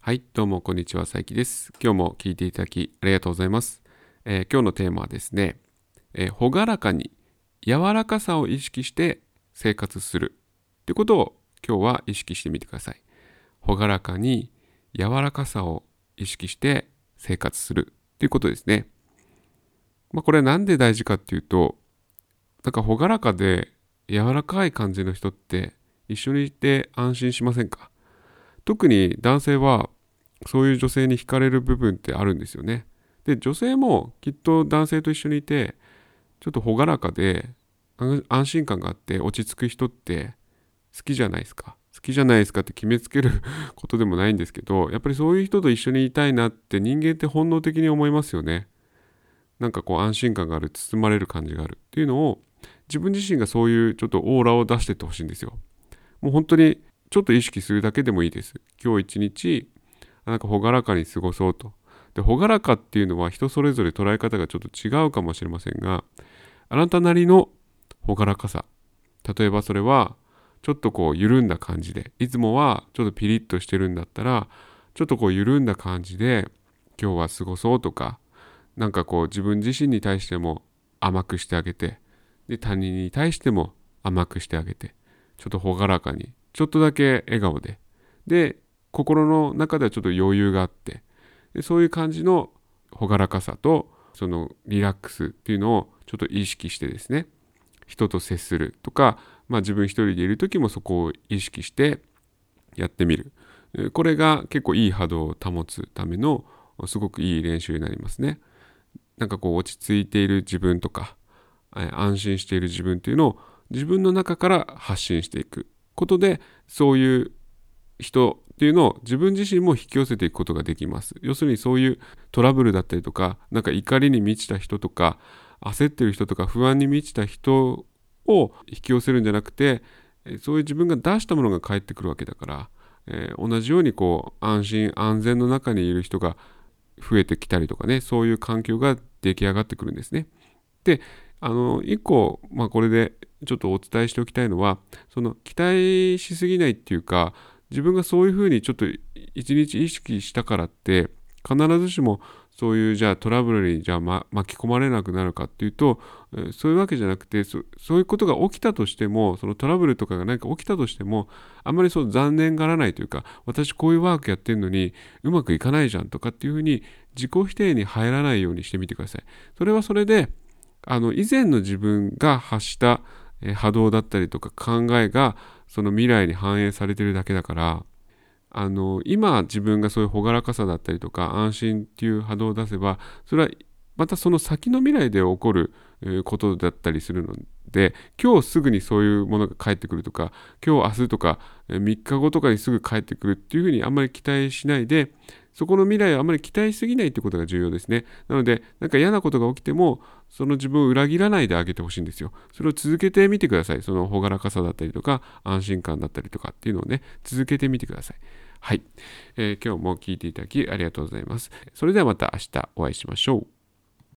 はい、どうもこんにちは、さいきです。今日も聞いていただきありがとうございます。今日のテーマはですね、朗らかに柔らかさを意識して生活するということを今日は意識してみてください。朗らかに柔らかさを意識して生活するということですね。これはなんで大事かっていうと、なんか朗らかで柔らかい感じの人って一緒にいて安心しませんか？特に男性はそういう女性に惹かれる部分ってあるんですよね。で、女性もきっと男性と一緒にいて、ちょっと朗らかで安心感があって落ち着く人って好きじゃないですか。好きじゃないですかって決めつけることでもないんですけど、やっぱりそういう人と一緒にいたいなって人間って本能的に思いますよね。なんかこう安心感がある、包まれる感じがあるっていうのを、自分自身がそういうちょっとオーラを出していってほしいんですよ。もう本当にちょっと意識するだけでもいいです。今日一日なんか朗らかに過ごそうと。で、朗らかっていうのは人それぞれ捉え方がちょっと違うかもしれませんが、あなたなりの朗らかさ。例えばそれは、ちょっとこう緩んだ感じで、いつもはちょっとピリッとしてるんだったら、ちょっとこう緩んだ感じで今日は過ごそうとか、なんかこう自分自身に対しても甘くしてあげて、で、他人に対しても甘くしてあげて、ちょっと朗らかに、ちょっとだけ笑顔で、で、心の中ではちょっと余裕があって、でそういう感じの朗らかさとそのリラックスっていうのをちょっと意識してですね、人と接するとか、自分一人でいる時もそこを意識してやってみる。これが結構いい波動を保つためのすごくいい練習になりますね。なんかこう落ち着いている自分とか、安心している自分っていうのを自分の中から発信していくことで、そういう人っていうのを自分自身も引き寄せていくことができます。要するにそういうトラブルだったりとか、なんか怒りに満ちた人とか、焦ってる人とか不安に満ちた人を引き寄せるんじゃなくて、そういう自分が出したものが返ってくるわけだから、同じようにこう安心安全の中にいる人が増えてきたりとかね、そういう環境が出来上がってくるんですね。で、一個、これでちょっとお伝えしておきたいのは、その期待しすぎないっていうか、自分がそういうふうにちょっと一日意識したからって、必ずしもそういうじゃあトラブルに巻き込まれなくなるかっていうと、そういうわけじゃなくて、そういうことが起きたとしても、そのトラブルとかが何か起きたとしても、あんまりそう残念がらないというか、私こういうワークやってるのにうまくいかないじゃんとかっていうふうに自己否定に入らないようにしてみてください。それはそれで、以前の自分が発した波動だったりとか考えがその未来に反映されているだけだから、今自分がそういう朗らかさだったりとか安心っていう波動を出せば、それはまたその先の未来で起こることだったりするので、今日すぐにそういうものが返ってくるとか、今日明日とか3日後とかにすぐ返ってくるっていうふうにあんまり期待しないで、そこの未来をあんまり期待しすぎないってことが重要ですね。なので、なんか嫌なことが起きても、その自分を裏切らないであげてほしいんですよ。それを続けてみてください。その朗らかさだったりとか、安心感だったりとかっていうのをね、続けてみてください。はい、今日も聞いていただきありがとうございます。それではまた明日お会いしましょう。